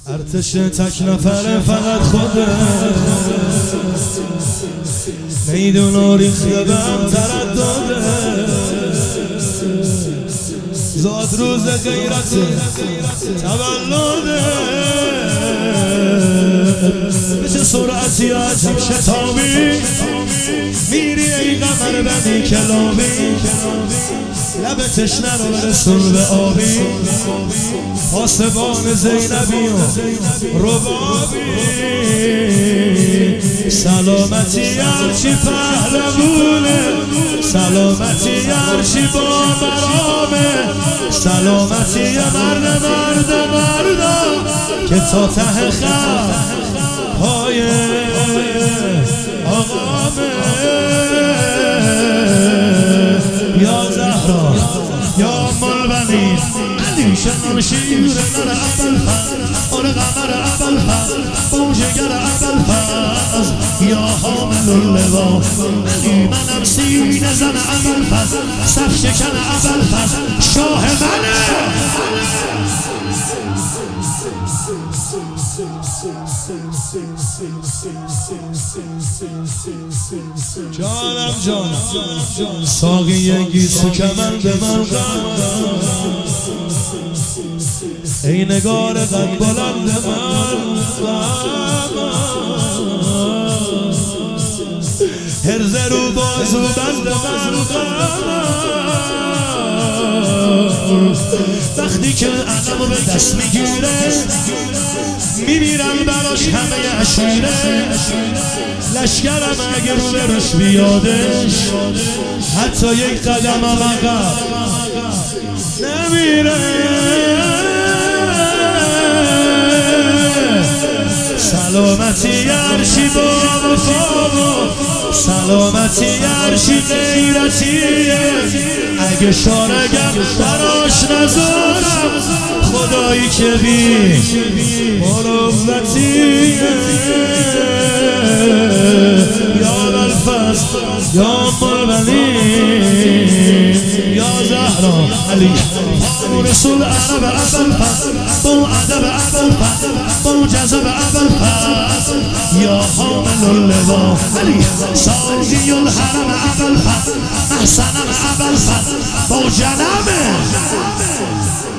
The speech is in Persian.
ارتش تک نفره فقط خوده، میدون و ریخته بهم تردده، زاد روز غیرت تولده، به چه سرعتی عجب شتابی میری ای قمر بنی کلابی، لب تشنه رو برسون به آبی، پاسبان زینبی و ربابی، سلامتی هرچی پهلوونه، سلامتی هرچی با مرامه، سلامتی مرد که تا ته خط پای آقامه. یا زهرا یا مالبنی علی شنان شیر نر ابوالفضل، آن قمر ابوالفضل با جگر ابوالفضل، یا حامل اللوا علی منم سینه زن ابوالفضل، صف شکن ابوالفضل شاه منه. جانم جانم ساقی یگیسو کمند من غم، ای نگار قد بلند من هرز رو بازو بند من وقتی که عقلمو به دست میگیره میمیرم براش همه عشیره، لشکرم اگه رو برش بیادش حتی یک قدم عقب نمیره. سلامتی هرچی با وفا، سلامتی هرچی غیرتیه، اگه شارگم براش نذارم خدایی که بی مروتیه. یا الفضل یا مالبنی یا زهرا علی رسول عرب ابوالفضل، با ادب ابوالفضل با جذب ابوالفضل، یا حامل اللوا علی ساقی الحرم ابوالفضل، محسنم ابوالفضل با جنبه.